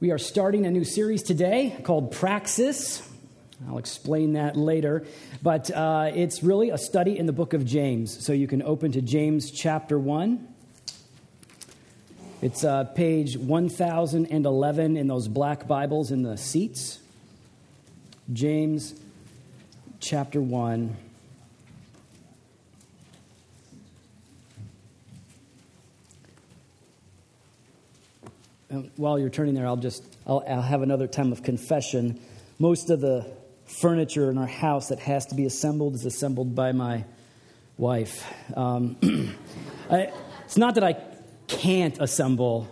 We are starting a new series today called Praxis. I'll explain that later. But it's really a study in the book of James. So you can open to James chapter 1. It's page 1011 in those black Bibles in the seats. James chapter 1. While you're turning there, I'll have another time of confession. Most of the furniture in our house that has to be assembled is assembled by my wife. It's not that I can't assemble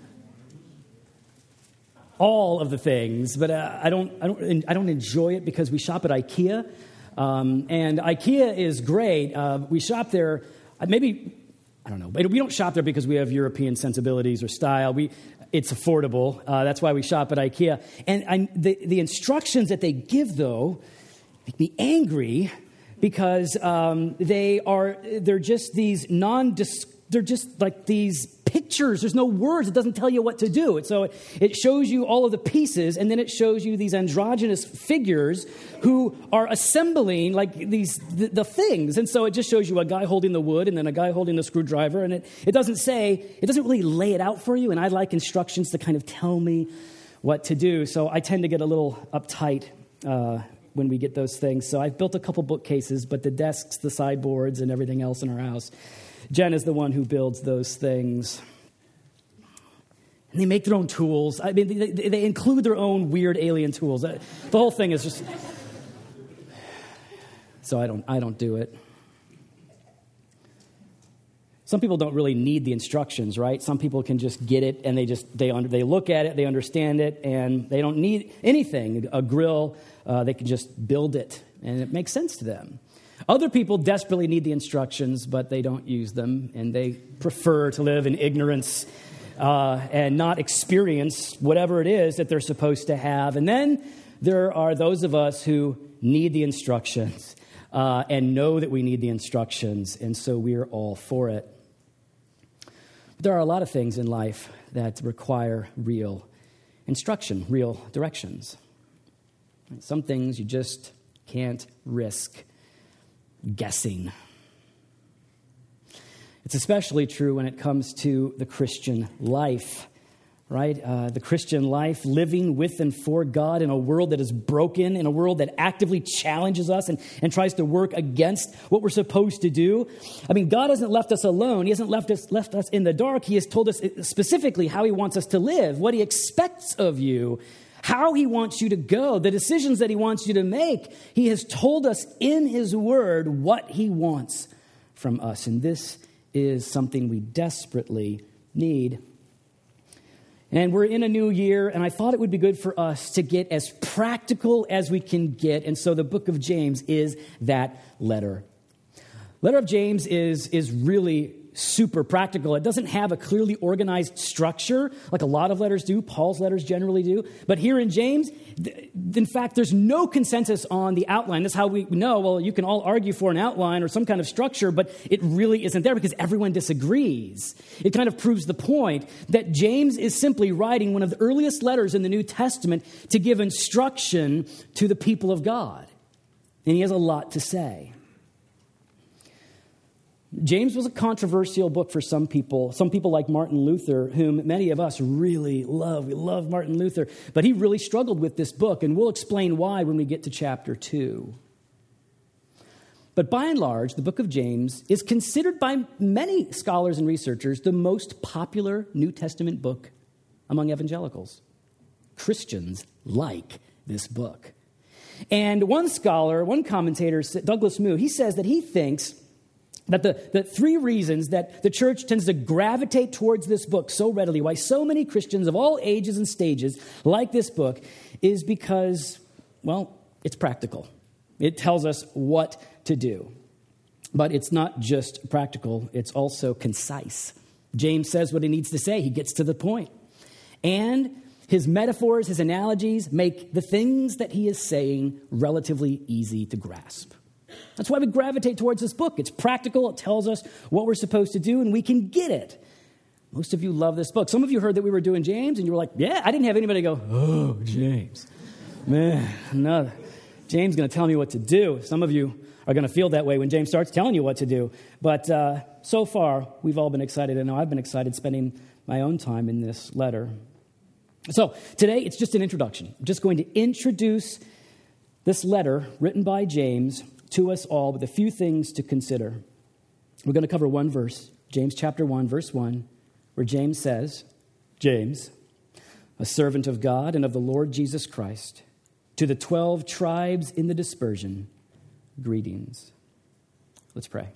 all of the things, but I don't enjoy it because we shop at IKEA, and IKEA is great. We shop there. I don't know. We don't shop there because we have European sensibilities or style. It's affordable. That's why we shop at IKEA. And the instructions that they give, though, make me angry because they're just these they're just like these pictures. There's no words. It doesn't tell you what to do. So it shows you all of the pieces, and then it shows you these androgynous figures who are assembling like the things. And so it just shows you a guy holding the wood and then a guy holding the screwdriver, and it doesn't really lay it out for you. And I like instructions to kind of tell me what to do. So I tend to get a little uptight when we get those things. So I've built a couple bookcases, but the desks, the sideboards, and everything else in our house, Jen is the one who builds those things. And they make their own tools. I mean, they include their own weird alien tools. The whole thing is just... So I don't do it. Some people don't really need the instructions, right? Some people can just get it, and they look at it, they understand it, and they don't need anything. A grill, they can just build it, and it makes sense to them. Other people desperately need the instructions, but they don't use them, and they prefer to live in ignorance and not experience whatever it is that they're supposed to have. And then there are those of us who need the instructions and know that we need the instructions, and so we're all for it. But there are a lot of things in life that require real instruction, real directions. Some things you just can't risk guessing. It's especially true when it comes to the Christian life, right? The Christian life, living with and for God in a world that is broken, in a world that actively challenges us and tries to work against what we're supposed to do. I mean, God hasn't left us alone. He hasn't left us in the dark. He has told us specifically how he wants us to live, what he expects of you, how he wants you to go, the decisions that he wants you to make. He has told us in his word what he wants from us. And this is something we desperately need. And we're in a new year, and I thought it would be good for us to get as practical as we can get. And so the book of James is that letter. Letter of James is really super practical. It doesn't have a clearly organized structure like a lot of letters do. Paul's letters generally do. But here in James, in fact, there's no consensus on the outline. That's how we know, well, you can all argue for an outline or some kind of structure, but it really isn't there because everyone disagrees. It kind of proves the point that James is simply writing one of the earliest letters in the New Testament to give instruction to the people of God. And he has a lot to say. James was a controversial book for some people like Martin Luther, whom many of us really love. We love Martin Luther, but he really struggled with this book, and we'll explain why when we get to chapter 2. But by and large, the book of James is considered by many scholars and researchers the most popular New Testament book among evangelicals. Christians like this book. And one commentator, Douglas Moo, he says that he thinks that the three reasons that the church tends to gravitate towards this book so readily, why so many Christians of all ages and stages like this book, is because, well, it's practical. It tells us what to do. But it's not just practical, it's also concise. James says what he needs to say. He gets to the point. And his metaphors, his analogies make the things that he is saying relatively easy to grasp. That's why we gravitate towards this book. It's practical. It tells us what we're supposed to do, and we can get it. Most of you love this book. Some of you heard that we were doing James, and you were like, yeah, I didn't have anybody go, oh, James. Man, no, James is going to tell me what to do. Some of you are going to feel that way when James starts telling you what to do. But so far, we've all been excited. I know I've been excited spending my own time in this letter. So today, it's just an introduction. I'm just going to introduce this letter written by James to us all with a few things to consider. We're going to cover one verse, James chapter 1, verse 1, where James says, James, a servant of God and of the Lord Jesus Christ, to the 12 tribes in the dispersion, greetings. Let's pray.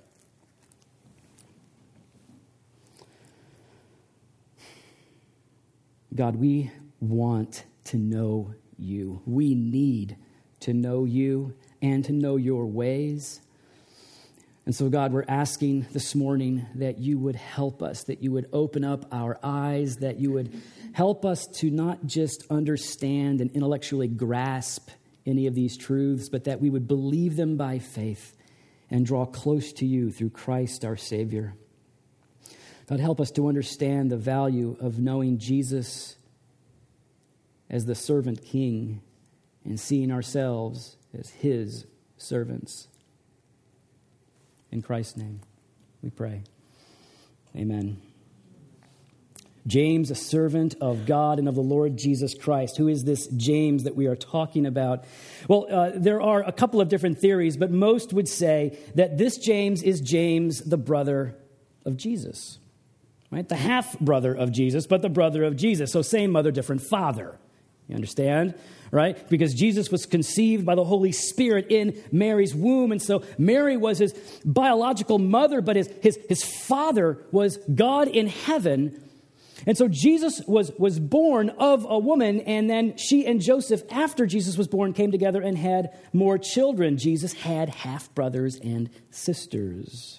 God, we want to know you. We need to know you and to know your ways. And so, God, we're asking this morning that you would help us, that you would open up our eyes, that you would help us to not just understand and intellectually grasp any of these truths, but that we would believe them by faith and draw close to you through Christ our Savior. God, help us to understand the value of knowing Jesus as the servant king and seeing ourselves as his servants. In Christ's name, we pray. Amen. James, a servant of God and of the Lord Jesus Christ. Who is this James that we are talking about? Well, there are a couple of different theories, but most would say that this James is James, the brother of Jesus. Right? The half-brother of Jesus, but the brother of Jesus. So same mother, different father. You understand? Right? Because Jesus was conceived by the Holy Spirit in Mary's womb. And so Mary was his biological mother, but his father was God in heaven. And so Jesus was born of a woman, and then she and Joseph, after Jesus was born, came together and had more children. Jesus had half-brothers and sisters.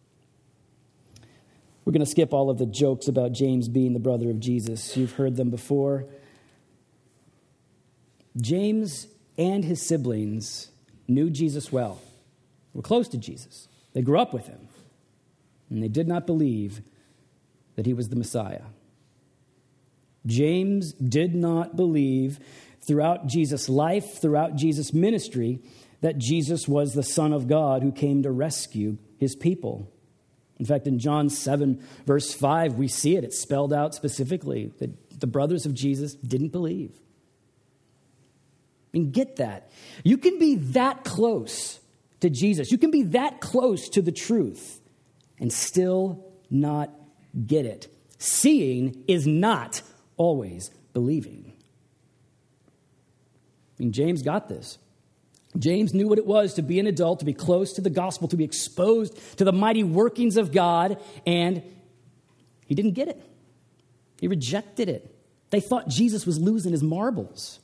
We're going to skip all of the jokes about James being the brother of Jesus. You've heard them before. James and his siblings knew Jesus well, were close to Jesus. They grew up with him, and they did not believe that he was the Messiah. James did not believe throughout Jesus' life, throughout Jesus' ministry, that Jesus was the Son of God who came to rescue his people. In fact, in John 7, verse 5, we see it. It's spelled out specifically that the brothers of Jesus didn't believe. And get that. You can be that close to Jesus. You can be that close to the truth and still not get it. Seeing is not always believing. I mean, James got this. James knew what it was to be an adult, to be close to the gospel, to be exposed to the mighty workings of God, and he didn't get it. He rejected it. They thought Jesus was losing his marbles.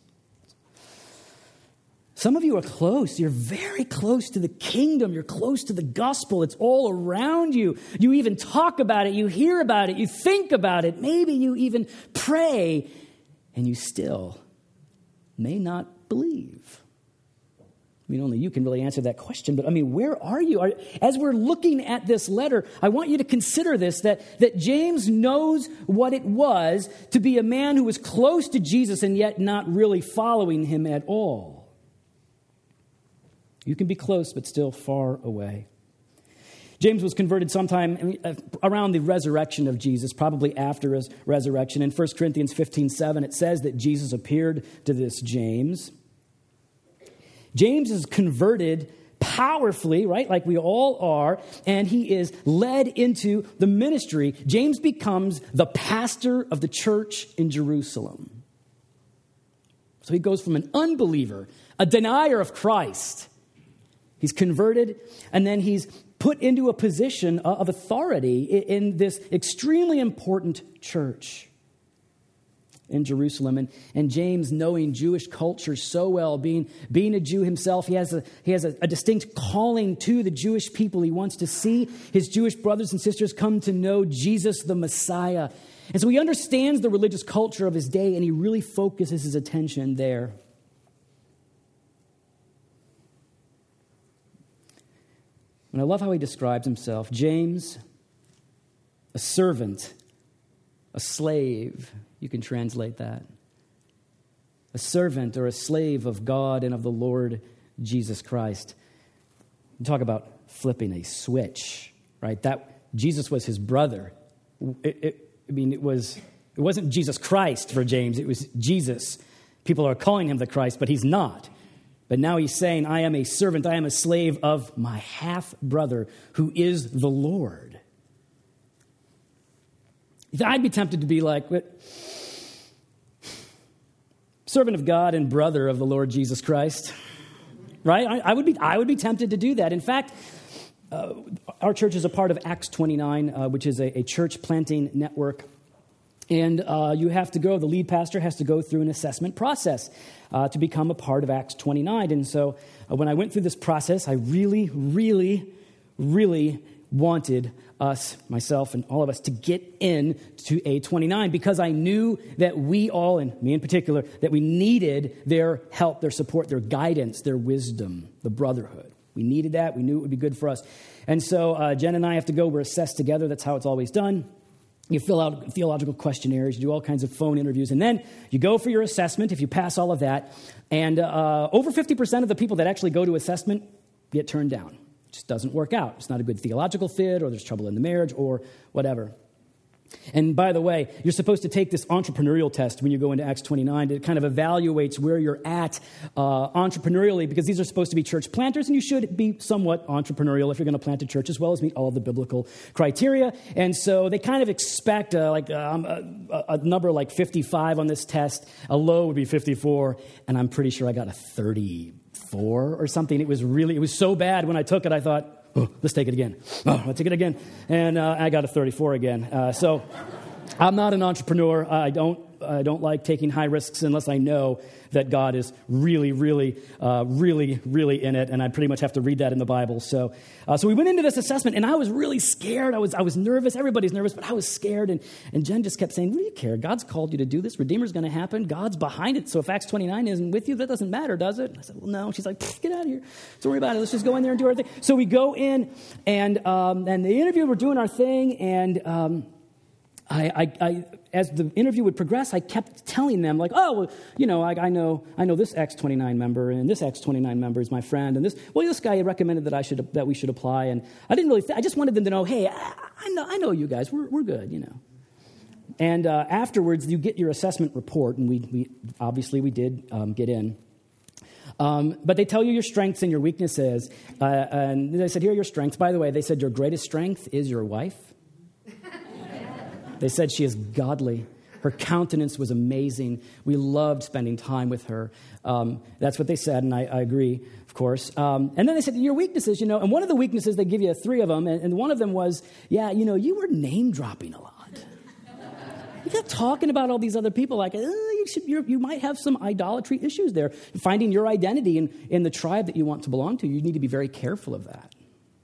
Some of you are close. You're very close to the kingdom. You're close to the gospel. It's all around you. You even talk about it. You hear about it. You think about it. Maybe you even pray, and you still may not believe. I mean, only you can really answer that question. But I mean, where are you? As we're looking at this letter, I want you to consider this, that James knows what it was to be a man who was close to Jesus and yet not really following him at all. You can be close, but still far away. James was converted sometime around the resurrection of Jesus, probably after his resurrection. In 1 Corinthians 15:7, it says that Jesus appeared to this James. James is converted powerfully, right, like we all are, and he is led into the ministry. James becomes the pastor of the church in Jerusalem. So he goes from an unbeliever, a denier of Christ. He's converted, and then he's put into a position of authority in this extremely important church in Jerusalem. And James, knowing Jewish culture so well, being a Jew himself, he has a distinct calling to the Jewish people. He wants to see his Jewish brothers and sisters come to know Jesus the Messiah. And so he understands the religious culture of his day, and he really focuses his attention there. And I love how he describes himself. James, a servant a slave. You can translate that. A servant or a slave of God and of the Lord Jesus Christ. You talk about flipping a switch, right? That Jesus was his brother. It wasn't Jesus Christ for James. It was Jesus. People are calling him the Christ, but he's not. But now he's saying, I am a servant, I am a slave of my half-brother who is the Lord. I'd be tempted to be like, servant of God and brother of the Lord Jesus Christ, right? I would be tempted to do that. In fact, our church is a part of Acts 29, which is a church planting network. And you have to go, the lead pastor has to go through an assessment process to become a part of Acts 29. And so when I went through this process, I really, really, really wanted us, myself and all of us, to get in to A29 because I knew that we all, and me in particular, that we needed their help, their support, their guidance, their wisdom, the brotherhood. We needed that. We knew it would be good for us. And so Jen and I have to go. We're assessed together. That's how it's always done. You fill out theological questionnaires. You do all kinds of phone interviews. And then you go for your assessment if you pass all of that. And over 50% of the people that actually go to assessment get turned down. It just doesn't work out. It's not a good theological fit, or there's trouble in the marriage, or whatever. And by the way, you're supposed to take this entrepreneurial test when you go into Acts 29. It kind of evaluates where you're at entrepreneurially, because these are supposed to be church planters, and you should be somewhat entrepreneurial if you're going to plant a church, as well as meet all of the biblical criteria. And so they kind of expect a number like 55 on this test. A low would be 54, and I'm pretty sure I got a 34 or something. It was so bad when I took it, I thought, oh, let's take it again. Oh, I'll take it again. And I got a 34 again. So I'm not an entrepreneur. I don't like taking high risks unless I know that God is really, really, really in it. And I pretty much have to read that in the Bible. So we went into this assessment, and I was really scared. I was nervous. Everybody's nervous, but I was scared. And Jen just kept saying, what do you care? God's called you to do this. Redeemer's going to happen. God's behind it. So if Acts 29 isn't with you, that doesn't matter, does it? And I said, well, no. She's like, get out of here. Don't worry about it. Let's just go in there and do our thing. So we go in, and the interview, we're doing our thing, and I as the interview would progress, I kept telling them, like, oh, well, you know, I know this Acts 29 member, and this Acts 29 member is my friend, and this guy recommended that we should apply, and I didn't really, I just wanted them to know, hey, I know you guys, we're good, you know. And afterwards, you get your assessment report, and we obviously did get in. But they tell you your strengths and your weaknesses, and they said, here are your strengths. By the way, they said your greatest strength is your wife. They said she is godly. Her countenance was amazing. We loved spending time with her. That's what they said, and I agree, of course. And then they said, your weaknesses, you know, and one of the weaknesses, they give you 3 of them, and one of them was, yeah, you know, you were name-dropping a lot. You kept talking about all these other people, like, you might have some idolatry issues there. Finding your identity in the tribe that you want to belong to, you need to be very careful of that.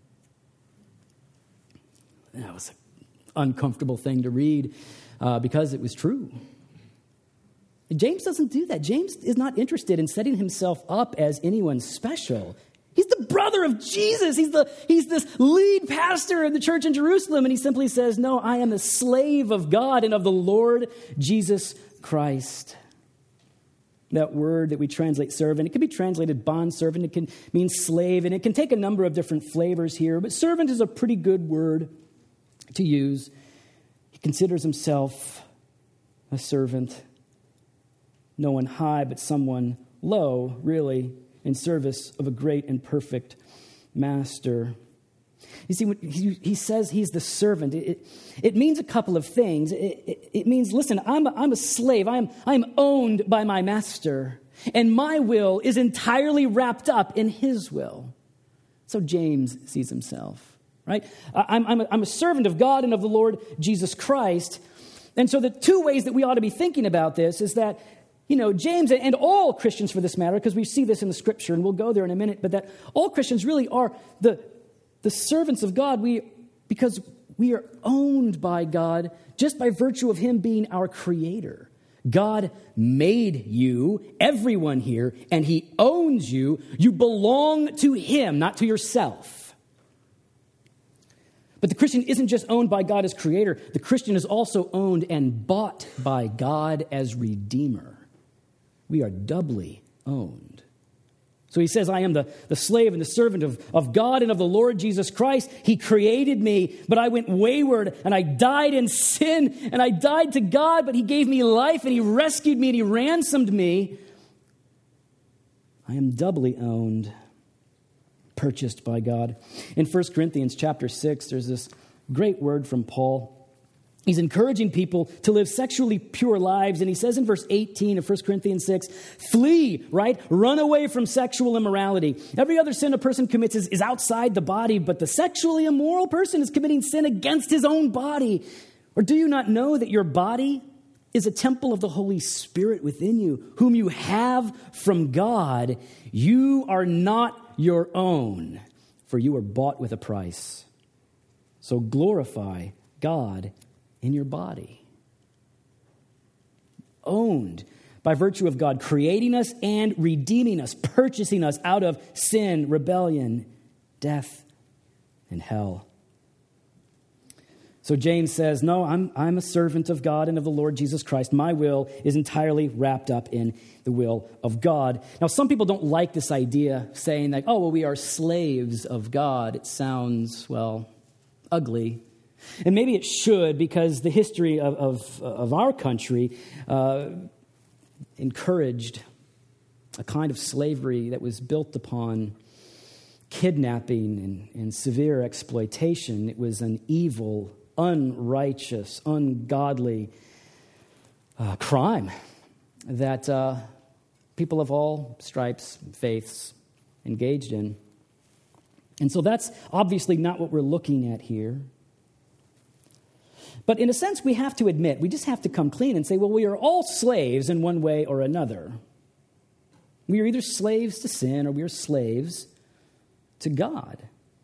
That was uncomfortable thing to read because it was true. James doesn't do that. James is not interested in setting himself up as anyone special. He's the brother of Jesus. He's this lead pastor of the church in Jerusalem, and he simply says, no, I am a slave of God and of the Lord Jesus Christ. That word that we translate servant, it can be translated bondservant, it can mean slave, and it can take a number of different flavors here, but servant is a pretty good word to use. He considers himself a servant, no one high, but someone low, really, in service of a great and perfect master. You see, when he says he's the servant, it means a couple of things. It means, listen, I'm a slave. I'm owned by my master, and my will is entirely wrapped up in his will. So James sees himself. Right? I'm a servant of God and of the Lord Jesus Christ. And so the 2 ways that we ought to be thinking about this is that, you know, James and all Christians for this matter, because we see this in the scripture, and we'll go there in a minute, but that all Christians really are the servants of God because we are owned by God just by virtue of him being our creator. God made you, everyone here, and he owns you. You belong to him, not to yourself. But the Christian isn't just owned by God as creator. The Christian is also owned and bought by God as redeemer. We are doubly owned. So he says, I am the slave and the servant of God and of the Lord Jesus Christ. He created me, but I went wayward and I died in sin and I died to God, but he gave me life and he rescued me and he ransomed me. I am doubly owned, purchased by God. In 1 Corinthians chapter 6, there's this great word from Paul. He's encouraging people to live sexually pure lives. And he says in verse 18 of 1 Corinthians 6, flee, right? Run away from sexual immorality. Every other sin a person commits is outside the body, but the sexually immoral person is committing sin against his own body. Or do you not know that your body is a temple of the Holy Spirit within you, whom you have from God? You are not your own, for you are bought with a price. So glorify God in your body. Owned by virtue of God creating us and redeeming us, purchasing us out of sin, rebellion, death, and hell. So James says, no, I'm a servant of God and of the Lord Jesus Christ. My will is entirely wrapped up in the will of God. Now, some people don't like this idea, saying that, oh, well, we are slaves of God. It sounds, well, ugly. And maybe it should, because the history of our country encouraged a kind of slavery that was built upon kidnapping and severe exploitation. It was an evil, unrighteous, ungodly crime that people of all stripes, faiths engaged in. And so that's obviously not what we're looking at here. But in a sense, we have to admit, we just have to come clean and say, well, we are all slaves in one way or another. We are either slaves to sin or we are slaves to God.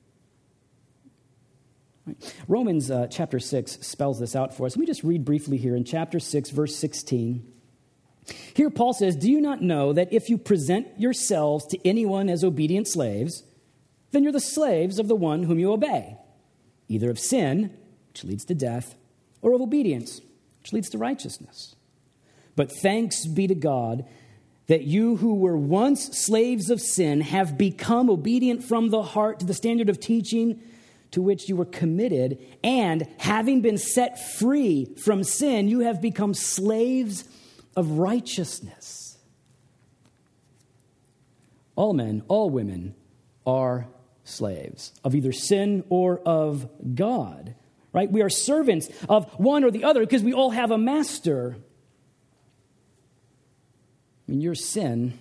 Right. Romans chapter 6 spells this out for us. Let me just read briefly here in chapter 6, verse 16. Here Paul says, do you not know that if you present yourselves to anyone as obedient slaves, then you're the slaves of the one whom you obey, either of sin, which leads to death, or of obedience, which leads to righteousness. But thanks be to God that you who were once slaves of sin have become obedient from the heart to the standard of teaching to which you were committed, and having been set free from sin, you have become slaves of righteousness. All men, all women are slaves of either sin or of God. Right? We are servants of one or the other because we all have a master. I mean, your sin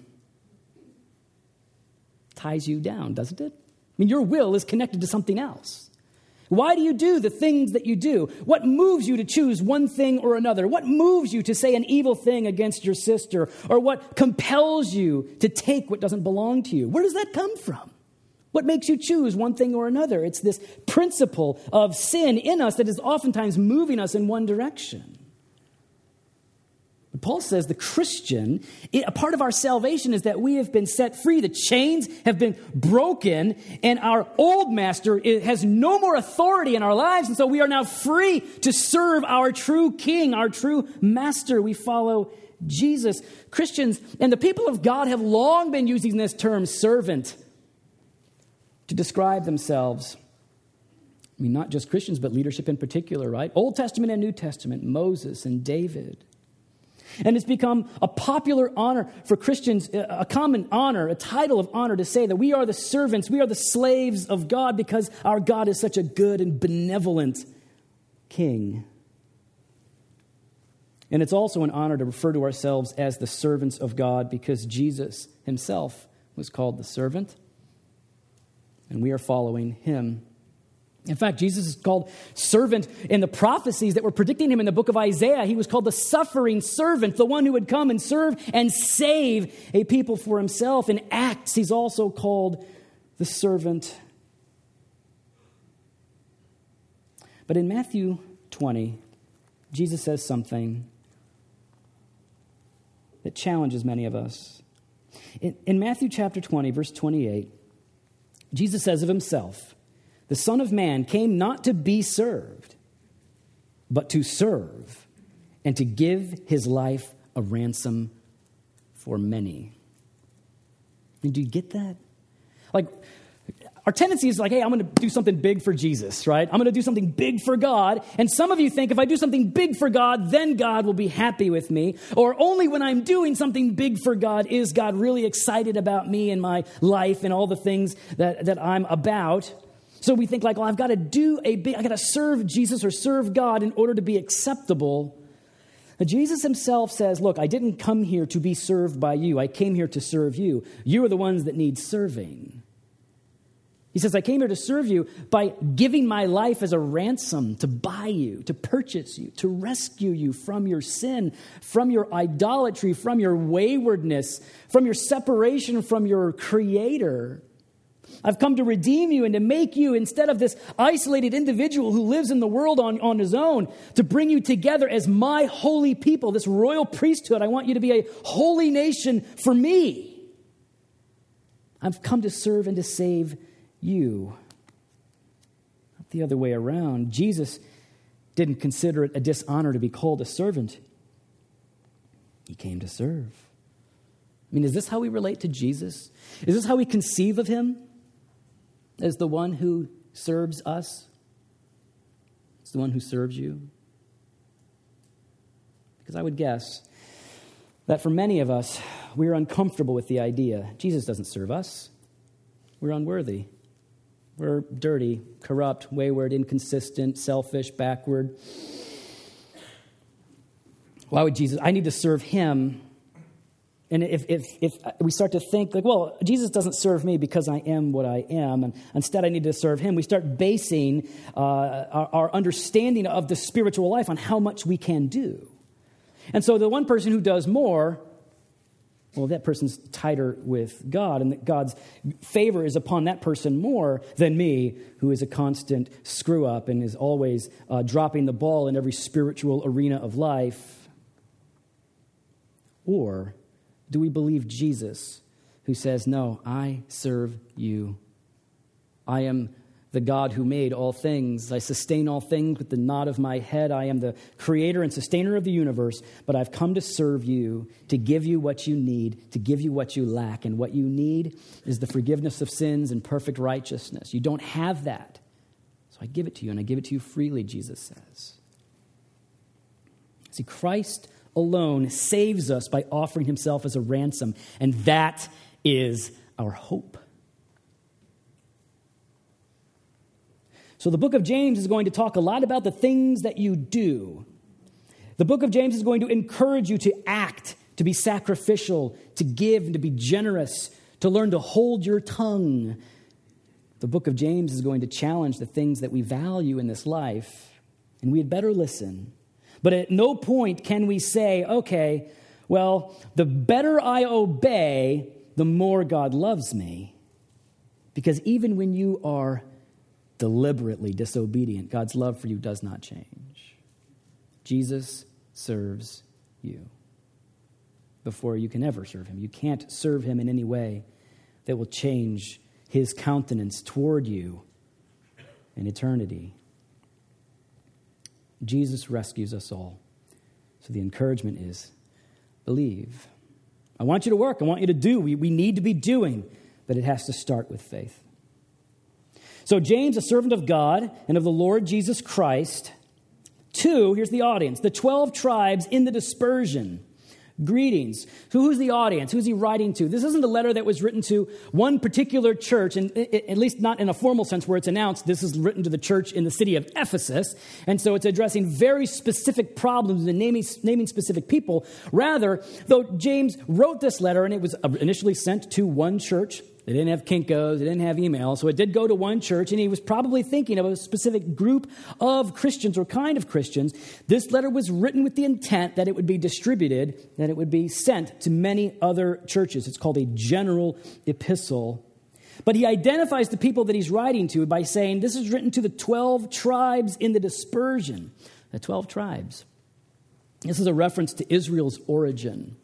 ties you down, doesn't it? I mean, your will is connected to something else. Why do you do the things that you do? What moves you to choose one thing or another? What moves you to say an evil thing against your sister? Or what compels you to take what doesn't belong to you? Where does that come from? What makes you choose one thing or another? It's this principle of sin in us that is oftentimes moving us in one direction. But Paul says the Christian, a part of our salvation is that we have been set free. The chains have been broken, and our old master has no more authority in our lives. And so we are now free to serve our true king, our true master. We follow Jesus. Christians and the people of God have long been using this term servant to describe themselves. I mean, not just Christians, but leadership in particular, right? Old Testament and New Testament, Moses and David. And it's become a popular honor for Christians, a common honor, a title of honor to say that we are the servants, we are the slaves of God because our God is such a good and benevolent king. And it's also an honor to refer to ourselves as the servants of God because Jesus himself was called the servant. And we are following him. In fact, Jesus is called servant in the prophecies that were predicting him in the book of Isaiah. He was called the suffering servant, the one who would come and serve and save a people for himself. In Acts, he's also called the servant. But in Matthew 20, Jesus says something that challenges many of us. In Matthew chapter 20, verse 28, Jesus says of himself the Son of Man came not to be served, but to serve and to give his life a ransom for many. And do you get that? Like, our tendency is like, hey, I'm going to do something big for Jesus, right? I'm going to do something big for God. And some of you think if I do something big for God, then God will be happy with me. Or only when I'm doing something big for God is God really excited about me and my life and all the things that I'm about. So we think like, well, I've got to I got to serve Jesus or serve God in order to be acceptable. Now, Jesus himself says, look, I didn't come here to be served by you. I came here to serve you. You are the ones that need serving. He says, I came here to serve you by giving my life as a ransom to buy you, to purchase you, to rescue you from your sin, from your idolatry, from your waywardness, from your separation from your Creator. I've come to redeem you and to make you, instead of this isolated individual who lives in the world on his own, to bring you together as my holy people, this royal priesthood. I want you to be a holy nation for me. I've come to serve and to save you. Not the other way around. Jesus didn't consider it a dishonor to be called a servant. He came to serve. I mean, is this how we relate to Jesus? Is this how we conceive of him? As the one who serves us? As the one who serves you? Because I would guess that for many of us, we're uncomfortable with the idea. Jesus doesn't serve us. We're unworthy. We're dirty, corrupt, wayward, inconsistent, selfish, backward. Why would Jesus? I need to serve him. And if we start to think like, well, Jesus doesn't serve me because I am what I am, and instead I need to serve him, we start basing our understanding of the spiritual life on how much we can do. And so the one person who does more, well, that person's tighter with God, and that God's favor is upon that person more than me, who is a constant screw-up and is always dropping the ball in every spiritual arena of life. Or do we believe Jesus, who says, no, I serve you. I am the God who made all things. I sustain all things with the nod of my head. I am the creator and sustainer of the universe, but I've come to serve you, to give you what you need, to give you what you lack. And what you need is the forgiveness of sins and perfect righteousness. You don't have that. So I give it to you, and I give it to you freely, Jesus says. See, Christ alone saves us by offering himself as a ransom, and that is our hope. So the book of James is going to talk a lot about the things that you do. The book of James is going to encourage you to act, to be sacrificial, to give, and to be generous, to learn to hold your tongue. The book of James is going to challenge the things that we value in this life, and we had better listen. But at no point can we say, okay, well, the better I obey, the more God loves me. Because even when you are deliberately disobedient, God's love for you does not change. Jesus serves you before you can ever serve him. You can't serve him in any way that will change his countenance toward you in eternity. Jesus rescues us all. So the encouragement is, believe. I want you to work. I want you to do. We need to be doing, but it has to start with faith. So James, a servant of God and of the Lord Jesus Christ, to, here's the audience, the 12 tribes in the dispersion. Greetings. Who's the audience? Who's he writing to? This isn't a letter that was written to one particular church, and at least not in a formal sense where it's announced. This is written to the church in the city of Ephesus, and so it's addressing very specific problems and naming specific people. Rather, though James wrote this letter, and it was initially sent to one church. They didn't have Kinko's, they didn't have email, so it did go to one church, and he was probably thinking of a specific group of Christians or kind of Christians. This letter was written with the intent that it would be distributed, that it would be sent to many other churches. It's called a general epistle. But he identifies the people that he's writing to by saying, this is written to the 12 tribes in the dispersion. The 12 tribes. This is a reference to Israel's origin.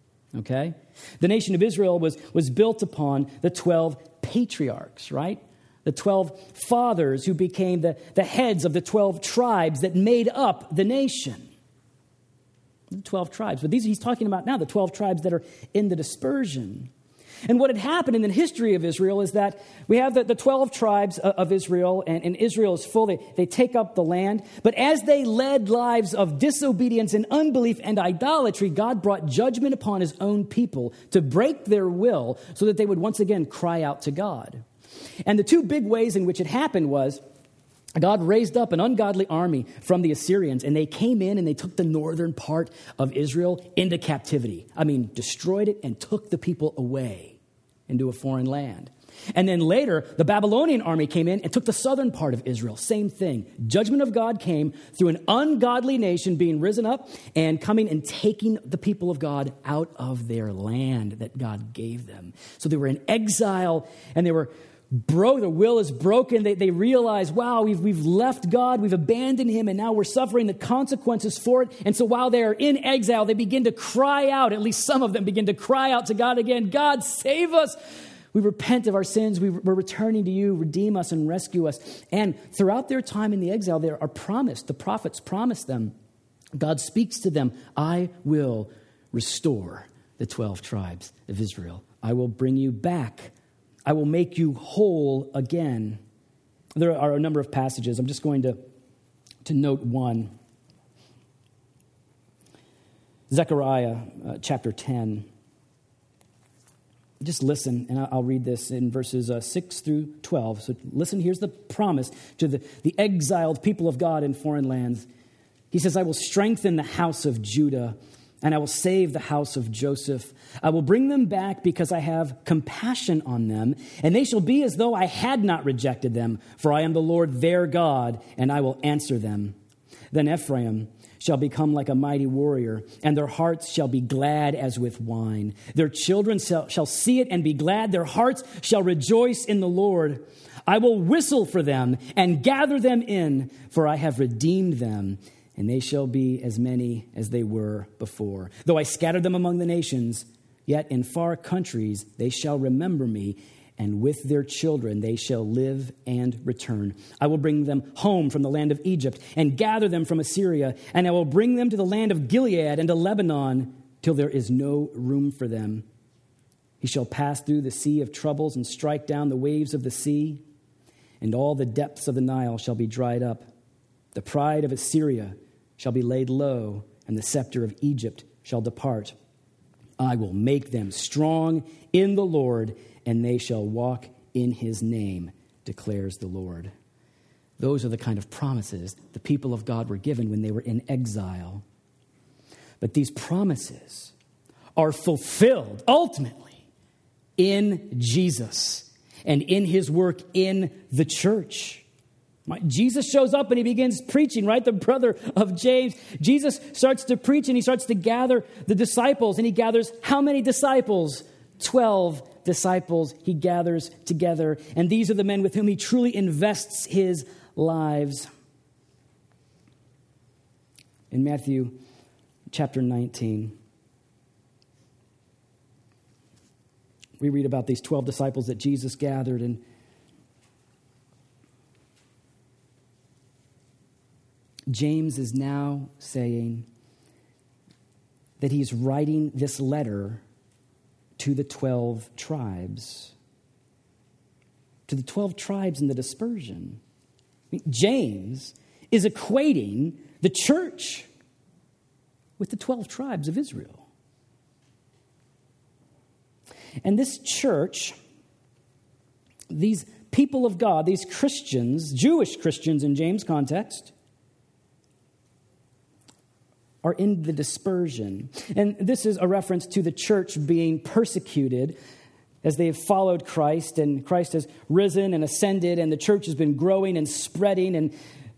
Okay? The nation of Israel was built upon the 12 patriarchs, right? The 12 fathers who became the heads of the 12 tribes that made up the nation. The 12 tribes. But these he's talking about now, the 12 tribes that are in the dispersion. And what had happened in the history of Israel is that we have the 12 tribes of Israel, and Israel is full. They take up the land. But as they led lives of disobedience and unbelief and idolatry, God brought judgment upon his own people to break their will so that they would once again cry out to God. And the two big ways in which it happened was God raised up an ungodly army from the Assyrians, and they came in and they took the northern part of Israel into captivity. I mean, destroyed it and took the people away into a foreign land. And then later, the Babylonian army came in and took the southern part of Israel. Same thing. Judgment of God came through an ungodly nation being risen up and coming and taking the people of God out of their land that God gave them. So they were in exile, and they were broke. The will is broken. They realize, wow, we've left God, we've abandoned him, and now we're suffering the consequences for it. And so while they're in exile, they begin to cry out, at least some of them begin to cry out to God again, God, save us. We repent of our sins. We're returning to you. Redeem us and rescue us. And throughout their time in the exile, they are promised, the prophets promise them, God speaks to them, I will restore the 12 tribes of Israel. I will bring you back. I will make you whole again. There are a number of passages. I'm just going to note one. Zechariah chapter 10. Just listen, and I'll read this in verses 6 through 12. So listen, here's the promise to the exiled people of God in foreign lands. He says, I will strengthen the house of Judah, and I will save the house of Joseph. I will bring them back because I have compassion on them, and they shall be as though I had not rejected them, for I am the Lord their God, and I will answer them. Then Ephraim shall become like a mighty warrior, and their hearts shall be glad as with wine. Their children shall see it and be glad. Their hearts shall rejoice in the Lord. I will whistle for them and gather them in, for I have redeemed them, and they shall be as many as they were before. Though I scattered them among the nations, yet in far countries they shall remember me, and with their children they shall live and return. I will bring them home from the land of Egypt and gather them from Assyria, and I will bring them to the land of Gilead and to Lebanon till there is no room for them. He shall pass through the sea of troubles and strike down the waves of the sea, and all the depths of the Nile shall be dried up. The pride of Assyria shall be laid low, and the scepter of Egypt shall depart. I will make them strong in the Lord, and they shall walk in his name, declares the Lord. Those are the kind of promises the people of God were given when they were in exile. But these promises are fulfilled ultimately in Jesus and in his work in the church. Jesus shows up and he begins preaching, right? The brother of James. Jesus starts to preach and he starts to gather the disciples. And he gathers how many disciples? 12 disciples he gathers together. And these are the men with whom he truly invests his lives. In Matthew chapter 19, we read about these 12 disciples that Jesus gathered, and James is now saying that he's writing this letter to the 12 tribes. To the 12 tribes in the dispersion. I mean, James is equating the church with the 12 tribes of Israel. And this church, these people of God, these Christians, Jewish Christians in James' context, are in the dispersion. And this is a reference to the church being persecuted as they have followed Christ, and Christ has risen and ascended, and the church has been growing and spreading, and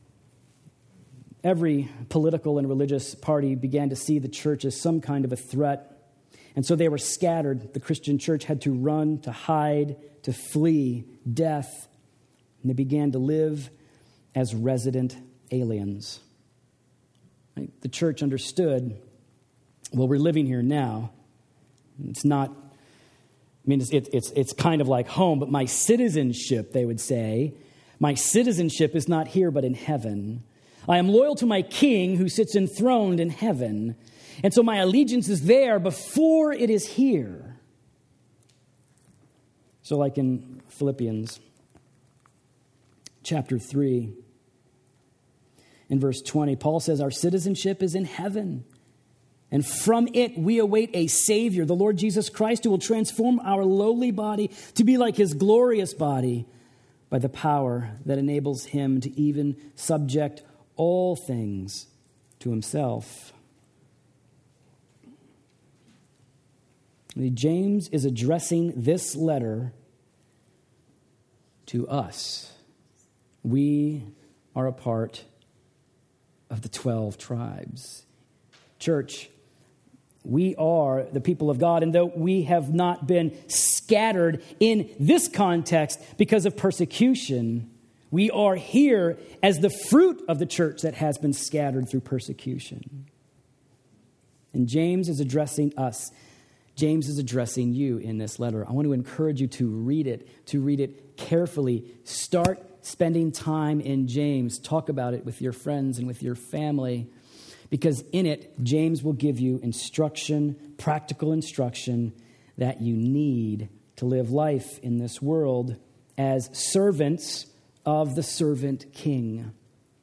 every political and religious party began to see the church as some kind of a threat. And so they were scattered. The Christian church had to run, to hide, to flee death, and they began to live as resident aliens. The church understood, well, we're living here now. It's not I mean, it's kind of like home, but my citizenship, they would say, my citizenship is not here but in heaven. I am loyal to my king who sits enthroned in heaven. And so my allegiance is there before it is here. So like in Philippians chapter 3, in verse 20, Paul says our citizenship is in heaven. And from it we await a Savior, the Lord Jesus Christ, who will transform our lowly body to be like his glorious body by the power that enables him to even subject all things to himself. James is addressing this letter to us. We are a part of the 12 tribes. Church, we are the people of God, and though we have not been scattered in this context because of persecution, we are here as the fruit of the church that has been scattered through persecution. And James is addressing us. James is addressing you in this letter. I want to encourage you to read it carefully. Start spending time in James. Talk about it with your friends and with your family, because in it, James will give you instruction, practical instruction that you need to live life in this world as servants of the servant king.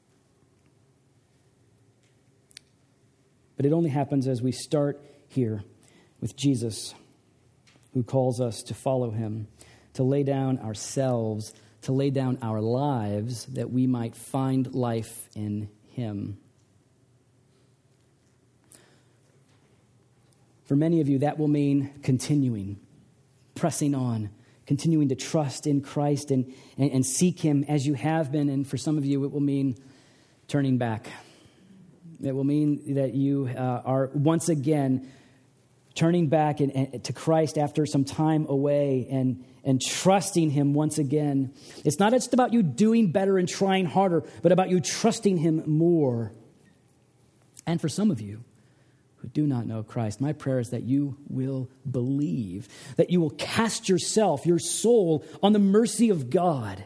But it only happens as we start here with Jesus, who calls us to follow him, to lay down ourselves, to lay down our lives that we might find life in him. For many of you, that will mean continuing, pressing on, continuing to trust in Christ and seek him as you have been. And for some of you, it will mean turning back. It will mean that you are once again turning back to Christ after some time away and trusting him once again. It's not just about you doing better and trying harder, but about you trusting him more. And for some of you who do not know Christ, my prayer is that you will believe, that you will cast yourself, your soul, on the mercy of God.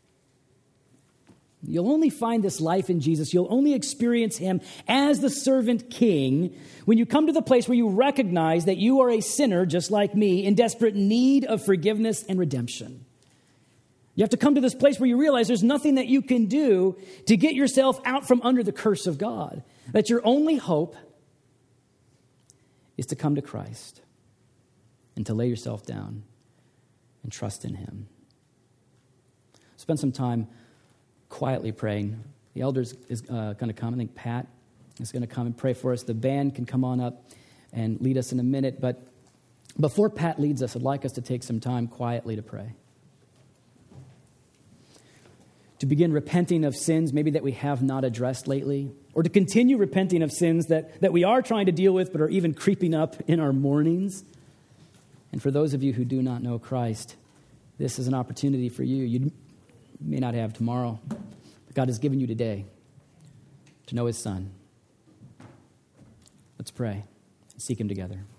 You'll only find this life in Jesus. You'll only experience him as the servant king when you come to the place where you recognize that you are a sinner just like me in desperate need of forgiveness and redemption. You have to come to this place where you realize there's nothing that you can do to get yourself out from under the curse of God, that your only hope is to come to Christ and to lay yourself down and trust in him. Spend some time quietly praying. The elders is going to come. I think Pat is going to come and pray for us. The band can come on up and lead us in a minute. But before Pat leads us, I'd like us to take some time quietly to pray. To begin repenting of sins maybe that we have not addressed lately, or to continue repenting of sins that we are trying to deal with but are even creeping up in our mornings. And for those of you who do not know Christ, this is an opportunity for you. You may not have tomorrow, but God has given you today to know his Son. Let's pray and seek him together.